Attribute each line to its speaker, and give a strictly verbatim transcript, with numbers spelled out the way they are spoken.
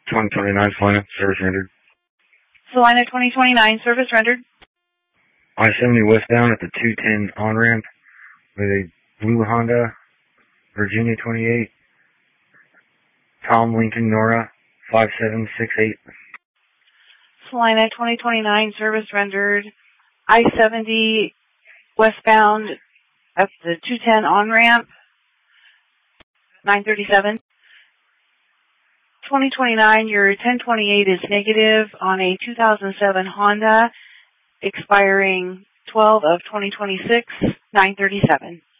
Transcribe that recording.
Speaker 1: twenty twenty-nine Salina, service rendered.
Speaker 2: Salina twenty twenty-nine, service rendered.
Speaker 1: I seventy westbound at the two ten on-ramp with a blue Honda, Virginia twenty-eight, Tom Lincoln Nora, five seven six eight.
Speaker 2: Salina twenty twenty-nine, service rendered. I seventy westbound at the two ten on-ramp, nine thirty-seven. twenty twenty-nine, your ten twenty-eight is negative on a two thousand seven Honda, expiring twelve of twenty twenty-six, nine thirty-seven.